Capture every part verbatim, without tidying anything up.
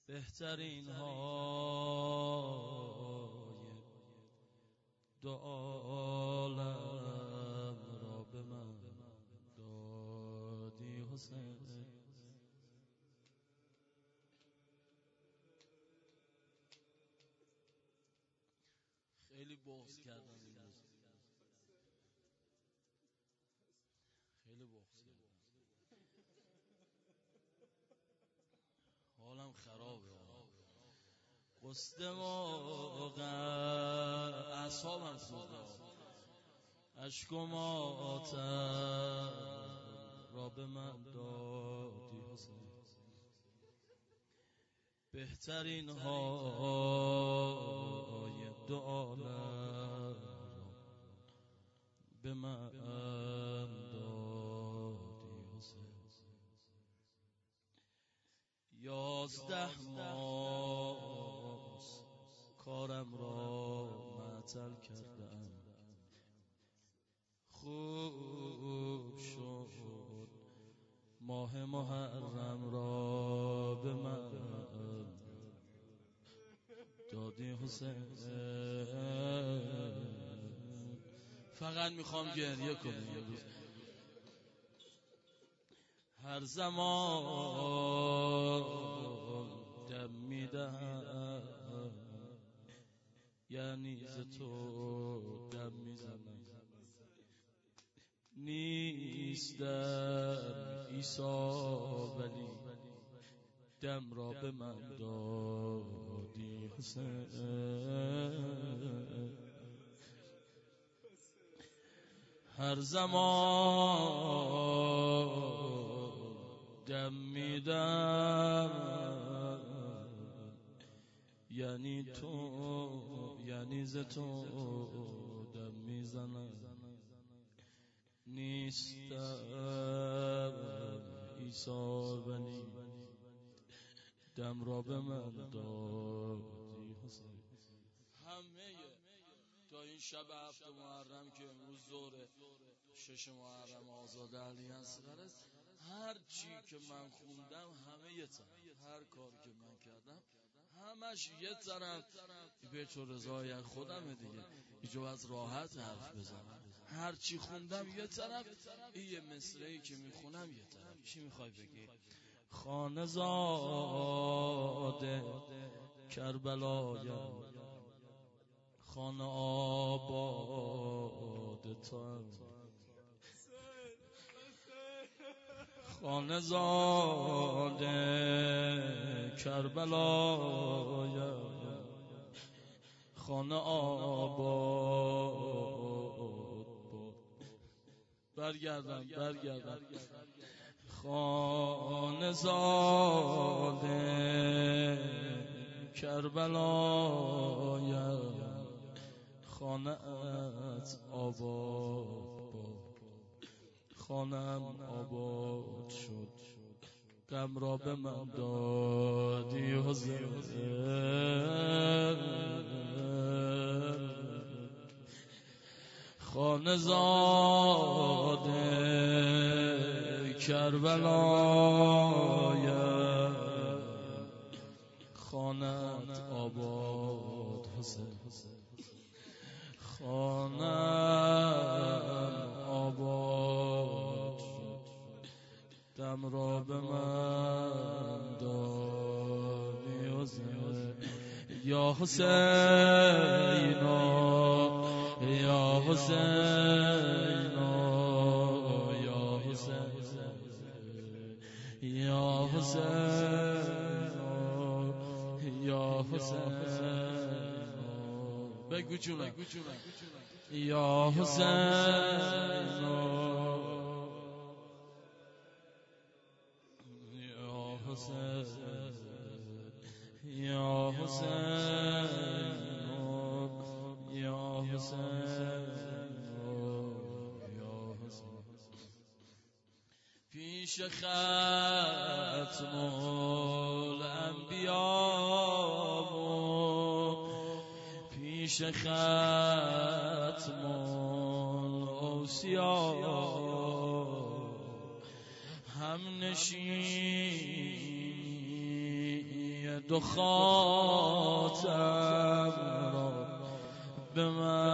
بهترین های دو عالم را به من دادی حسین. خیلی بغض کردم امروز، خیلی بغض کردم، حالم خرابه، قصد موقع اعصابم خورده، اشک و ماتم را به من دادی حسین. بهترین های دو عالم را به من دادی حسین. یازده ماه کارم را معطل کردم، خوب شد ماه محرم را به من دادی حسین. فقط میخوام گریه کنم امروز. هر زمان دم میدم یعنی ز تو دم میزنم، نیستم عیسی ولی دم را به من دادی حسین. هر زمان دم میدم یعنی تو یعنی ز تو دم میزنم، نیستم عیسی ولی دم را به من دادی حسین. همه تا این شب هفت محرم که امروز ظهر شش محرم آزاد علی اصغر است، هر چی که من خوندم همه یه طرف، هر کاری که من کردم همش یه طرف. به تو رضای خودمه دیگه، اینجا از راحت حرف بزنم. هر چی خوندم یه طرف، این یه مصرعی که میخونم یه طرف. چی میخوای بگی؟ خانه زاده کربلایم، خانه آباد تو، خانه زاده کربلایم، خانه آباد. برگردم برگردم خانه زاده کربلایم، خانه ات آباد باد، خانم آباد شد غم را به من دادی حسین. خانه زاده کربلایم، خانت آباد حسین، خانم آباد شد دم را به من دادی حسین. یا حسین یا حسین یا حسین یا حسین یا حسین، بگو جونم یا حسین یا حسین یا حسین یا حسین یا حسین. پیش ختم الانبیا و پیش ختم الاوصیا، هم نشین دو خاتم را به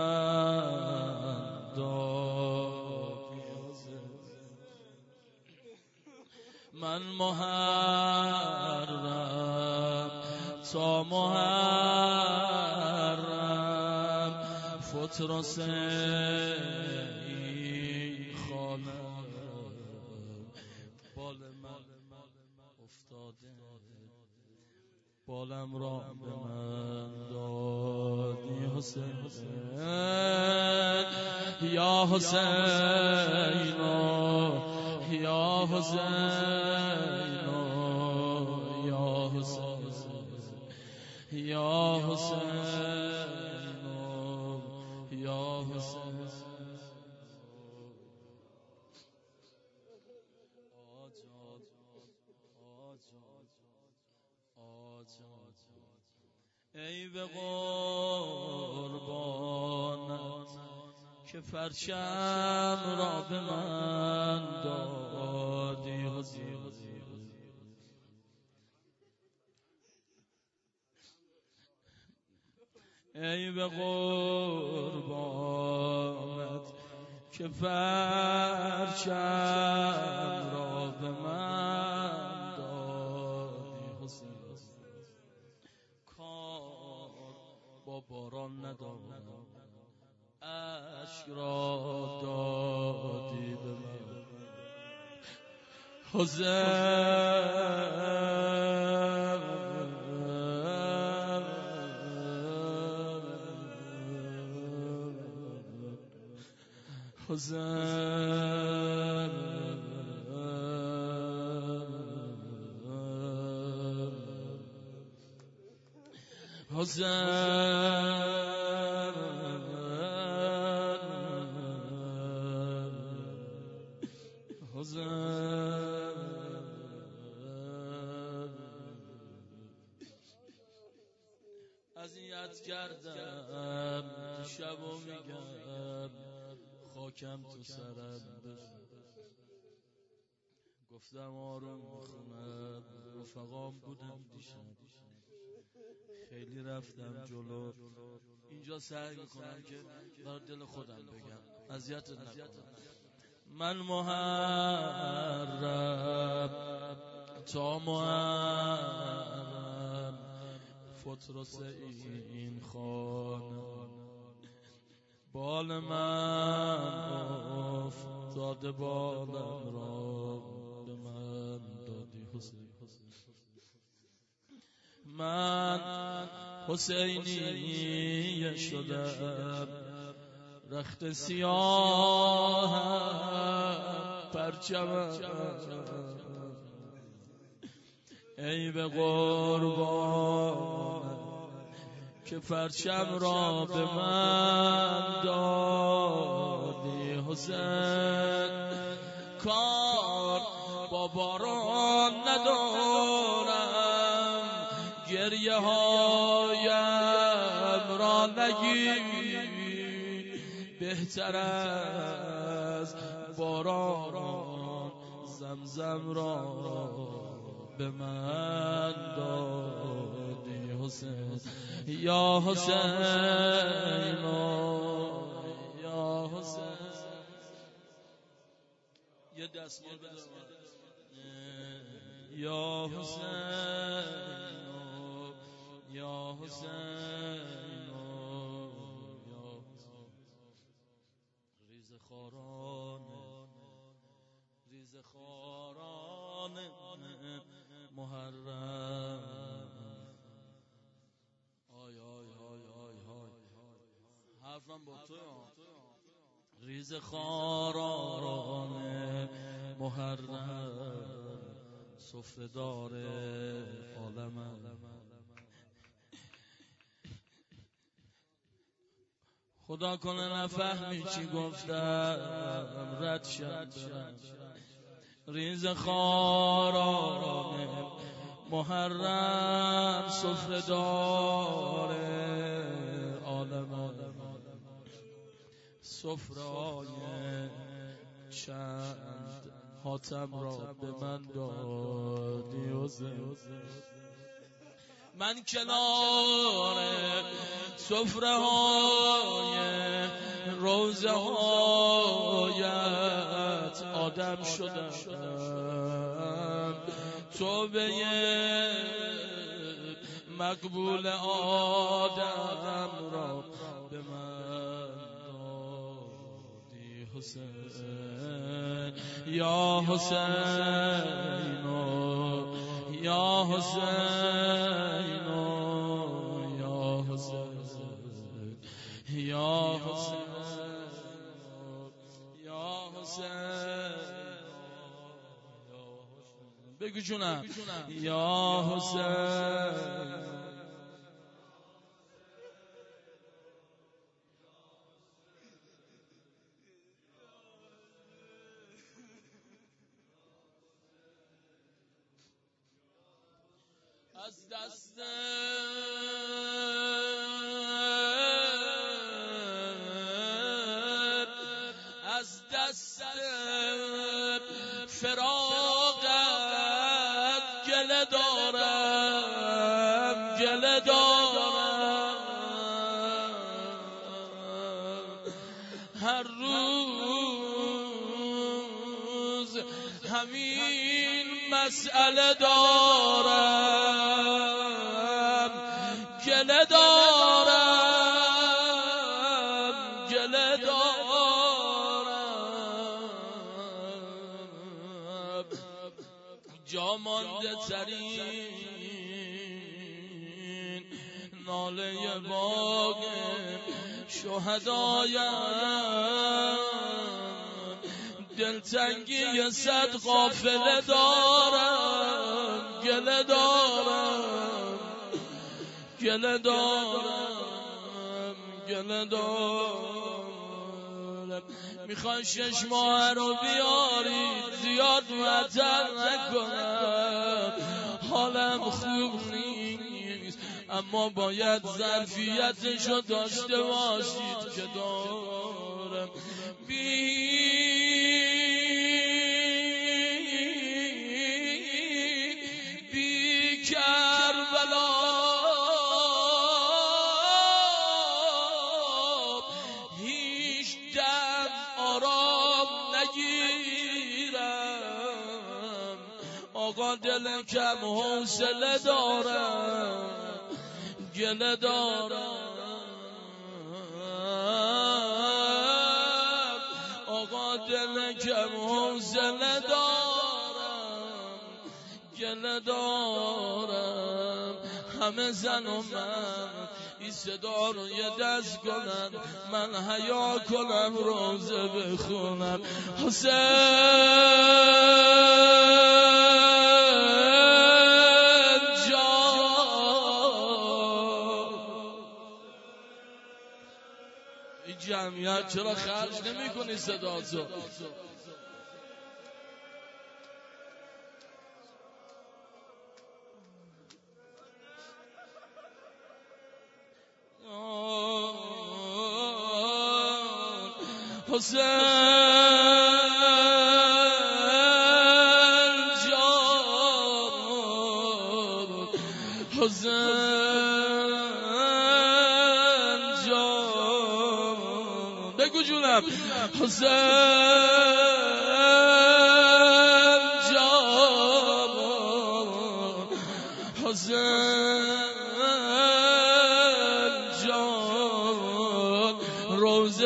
من دادی من محرم تا محرم فترس این خانه بال من افتاده بالم را به من دادی حسین یا حسین یا حسین یا حسین یا حسین یا حسین ای به قربانت که پرچم را به من دادی حسین ای به قربانت که پرچم را به من دادی حسین کار با باران ندارم اشک را دادی به من حسین حسین حسین حسین اذیت کردم شبو میگم خاکم تو سرم گفتم آروم میخونم رفقام بودم دیشب خیلی رفتم جلو اینجا سعی میکنم که برای دل خودم بگم اذیت نکنم من محرم تا محرم فترس این خانه بال من افتاده بالم را به من دادی حسین من حسینی شدم رخت سیاه پرچمم ای به قربان که پرچم را به من دادی حسین کار با باران ندارم گریه هایم را نگیر بهتر از باران زمزم را به من دادی حسین یا حسین یا حسین یه دستمال بده یا حسین یا حسین یا ریز خاران ریز خاران محرم آی آی آی آی آی حرفم با تو ریز خاران محرم سفره دار عالم خدا کنه نفهمی چی گفتم رد شد ریز خاران محرم سفره دار عالم سفره‌های چند حاتم را به من دادی حسین من کنار سفره های روزه هایت آدم شدم، توبه مقبول آدم را به من دادی حسین. یا حسین یا حسین یا حسین یا حسین یا حسین بگو جونم یا حسین. از دست از دست فراقت گله دارم گله دارم، هر روز همین مسئله دارم، گله دارم گله دارم، جا مانده ترین ناله باغ شهدایم، دلتنگی صد قافله دارم، گله دارم گله دارم گله دارم. میخوای شش ماه رو بیارید زیاد معطل نکنم، حالم خوب نیست اما باید ظرفیتشو داشته باشید که دارم. بی بی کربلا هیچ دم آرام نگیرم، آقا دل کم حوصله دارم، گله دارم، آقا دل کم حوصله دارم، گله دارم. همه زن و من این صدا رو یه دست کنن، من حیا کنم روزه بخونم. حسین جان، این جمعیت چرا خرج نمی کنی صدا تو؟ حسین جان حسین جان بگو جونم. حسین جان حسین جان روزه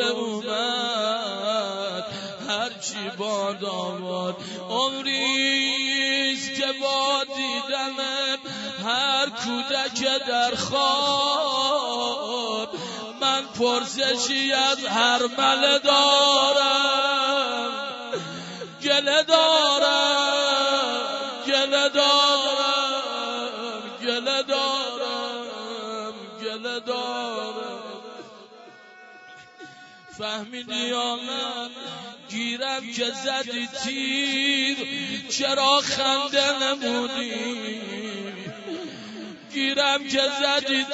اومد هرچی باد آمد، عمریست که با دیدمت هر کودک در خواب، من پرسشی از هر مله دارم، گله دارم گله دارم گله دارم گله دارم. فهمیدی یا نه گیرم که زدی تیر چرا خنده نمودی، گیرم که زدی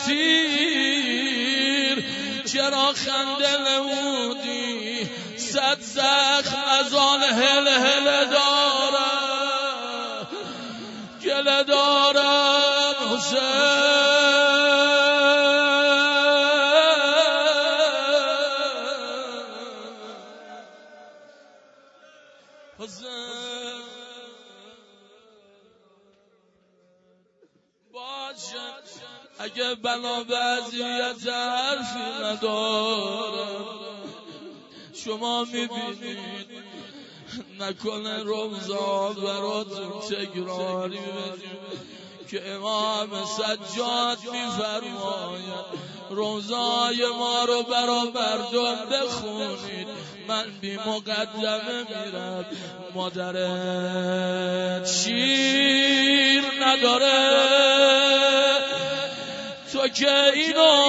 تیر چرا خنده نمودی، صد زخم از آن هل هل دارم، گله دارم حسین باشه اگه بنا به اذیت حرفی ندارم. شما میبینید نکنه روزا براتون تکراری بگیم که امام سجاد میفرماید روزای ما رو برا مردم بخونید. من بی مقدمه میرم مادرت شیر نداره تو که اینو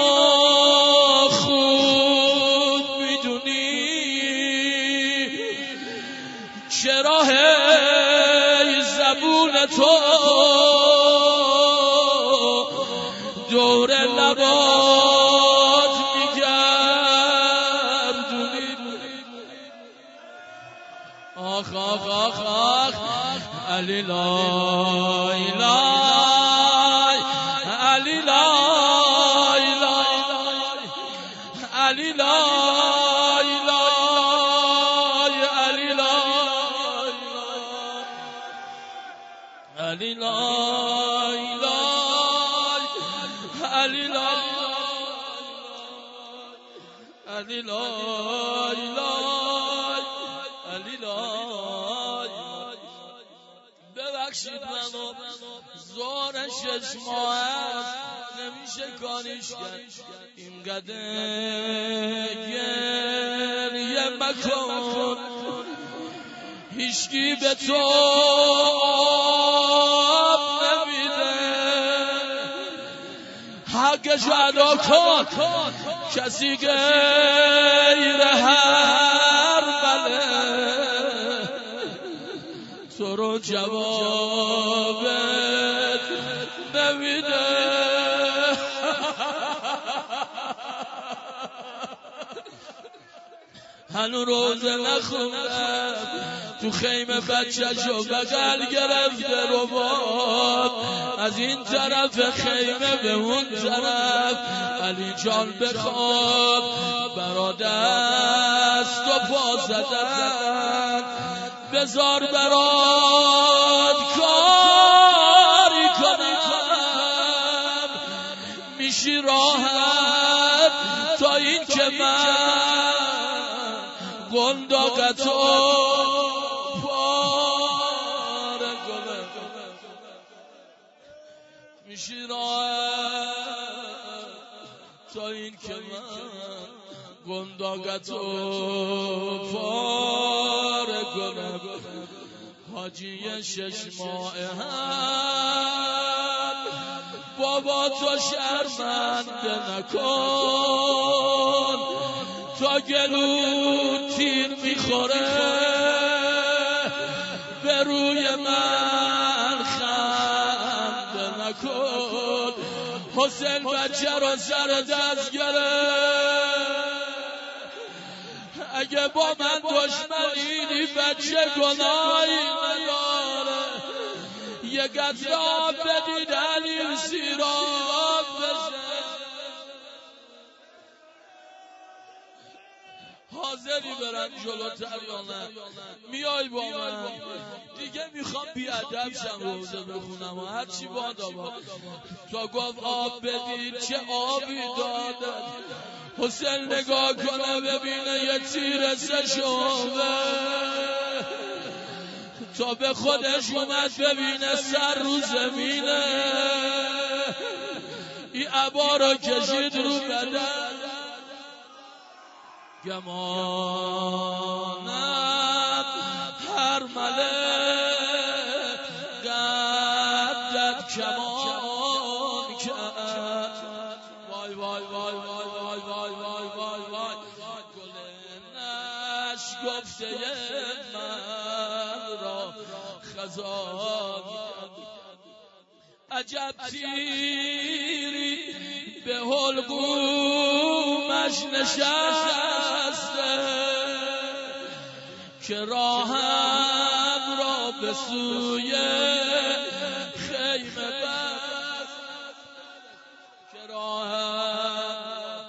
خوب میدونی چرا هی زبون تو دور لبات میگردونی. آخ آخ آخ آخ علی لای لای علی لای لای علی لای لای علی لای علی لای لای علی لای علی لای لای علی لای. ببخشید منو زور شش ماه است نمیشه کاریش کرد. اینقدر گریه مکن هیچکی به تو آب نمیده. حقش ادا کن کسی غیر هر بله تو رو جوابت نمیده. هنو روزه نخوندم تو خیمه بچه‌شو بغل گرفته ربات از این طرف خیمه به اون طرف. علی جان بخواب برا دست و پا زدن بذار برات کاری کنم میشی راحت تا این که من گنداقتو پاره کنم. میشی راحت تا این که من گنداقتو پاره کنم. حاجی شش ماه هم بابا تو شرمنده نکن تا گلو تیر میخوره به روی من خنده نکن. حسین بچه رو سر دست گرفت اگه با من دشمنی بچه گناهی نداره. یه قطره آب بدید علی سیراب بشه. حاضری برن جلوتر یا نه؟ میای با من؟ دیگه میخوام بیادب شم روزه بخونم و هرچی بادا با تا گفت آب بدید چه آبی داده. حسین نگاه کنه ببینه یه تیر سه شعبه تا به خودش اومد ببینه سر رو زمینه. این عبا رو کشید رو بدن گمانم هر ملک قدت کمان کرد. وای وای وای وای وای وای وای وای وای گل نش گفته من را خزان. عجب تیری به حلقومش نشسته که راهم را به سوی خیمه بست. که راهم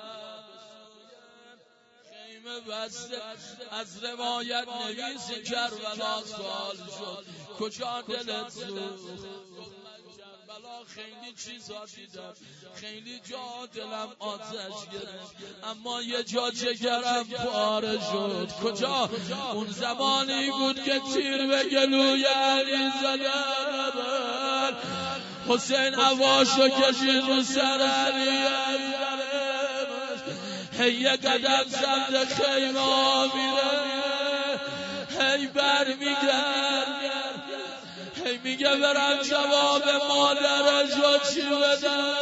خیمه بسته. از روایت نویس کربلا سوال شد کجا دلت سوخت؟ کربلا خیلی چیزا دیدم، خیلی جا دلم آتش گرفت، اما یه جا جگرم پاره شد. کجا؟ اون زمانی بود که تیر به گلوی علی زدن، حسین هواشو کشید رو سر علی، هی یه قدم سمت خیمه میره، هی بر میگرد، هی میگه برم جواب مادرشو چی بدم.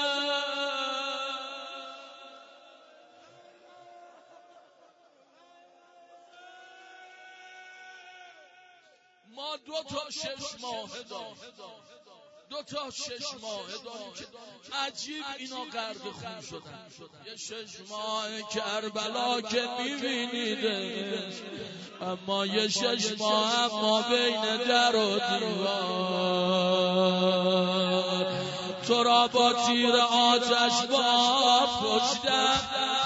ما دو تا شش ماه داریم، دو تا شش ماه داریم که عجیب اینا غرق خون شدن. یه شش ماه کربلا که میبینیده، اما یه شش ماه هم ما بین در و دیوار تو را با تیر آتش بار کشتن،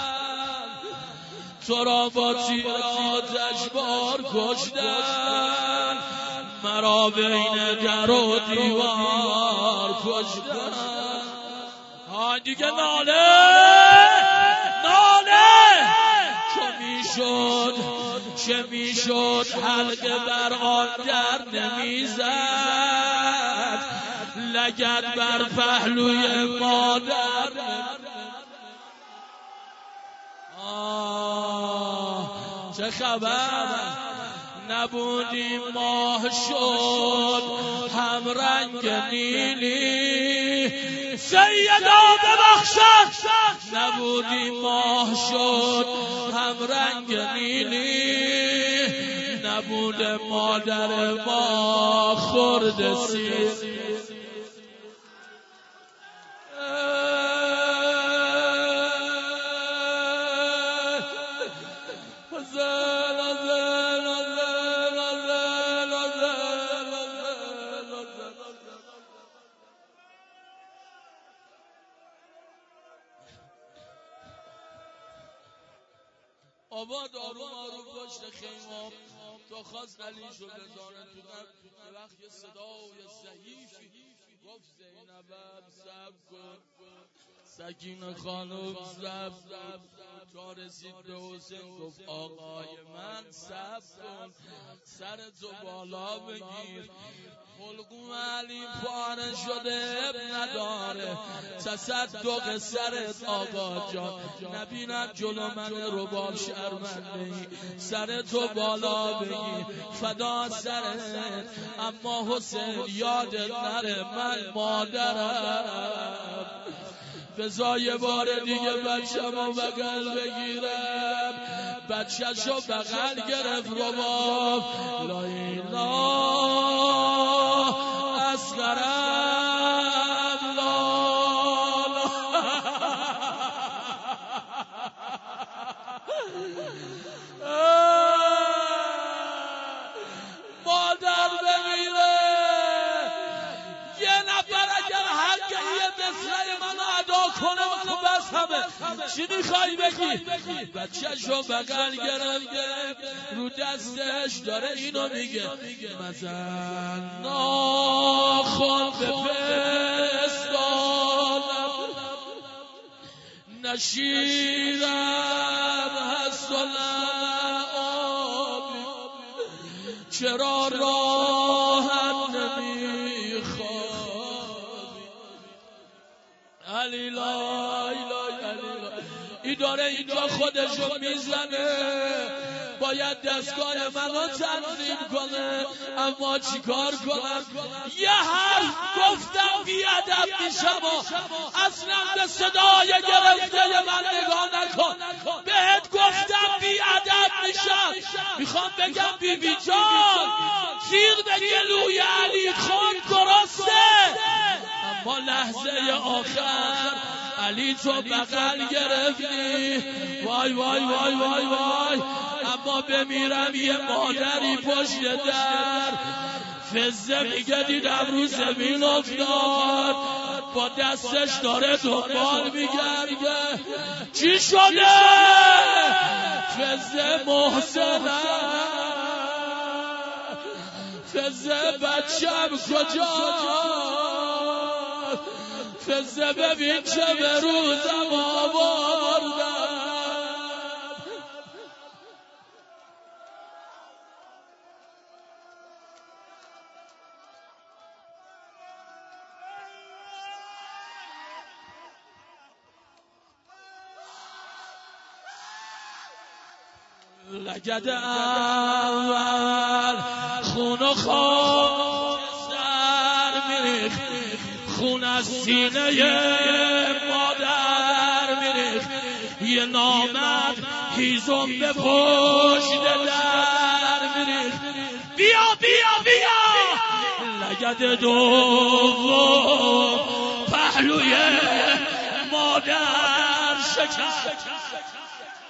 تو را با تیر آتش بار کشتن، مرا بین در و دیوار کشتن. ها دیگه ناله ناله چه میشد چه میشد حلقه بر آن در نمیزد، لگد بر پهلوی مادر. آه چه خبر نبودی ماه شد هم رنگ نیلی، سیدا ببخشد نبودی ماه شد هم رنگ نیلی، نبود مادر ما خورد سیر. آباد آروم آروم پشت خیمه تا خواست علیشو بزانه تو قبل، یه وقت یه صدای ضعیفی گفت زینبم صبر کن، سکینه خانم صبر کن. تا رسید به حسین گفت آقای من صبر کن، سر تو بالا بگیر، حلقوم علی پاره شده اب نداره، تصدق سرت آقا جان، نبینم جلو من رباب شرمنده، سر تو بالا بگیر فدا سرت. اما حسین یادت نره من مادرم، بذار یه بار دیگه بچه‌مو بغل بگیرم. بچه‌شو بغل گرفت رباب، لا اله اصغرم لا لا مادر بمیره، یه نفر اگر حق یه دسته منو ادا کنه منو بس همه چی میخوای بگی؟ بچه‌شو بغل گرفت رو دستش داره اینو میگه مزن ناخن به پستانم، نشیرم هست و لعابی، چرا راحت نمیخوابی. علی لای لای علی لای ای داره اینجا خودشو میزنه، باید دستگاه منو تنظیم کنه، اما چیکار کنم؟ یه حرف گفتم بیادب میشم و اصلا به صدای گرفته من نگاه نکن، بهت گفتم بیادب میشم. میخوام بگم بی بی جان تیر به گلوی علی خان درسته، اما لحظه آخر علی تو بغل گرفتی، وای وای وای وای وای، اما بمیرم یه مادری پشت در. فزه میگه دیدم رو زمین افتاد، با دستش داره دنبال میگرده چی شده؟ فزه محسنه، فزه بچم کجا؟ فزه ببین چه به روزم آوردم. لگد اول خون و خاک سر میریخت، خون از سینه مادر میریخت، یه نامرد هیزم به پشت در میریخت. بیا بیا بیا لگد دوم پهلوی مادر شکست.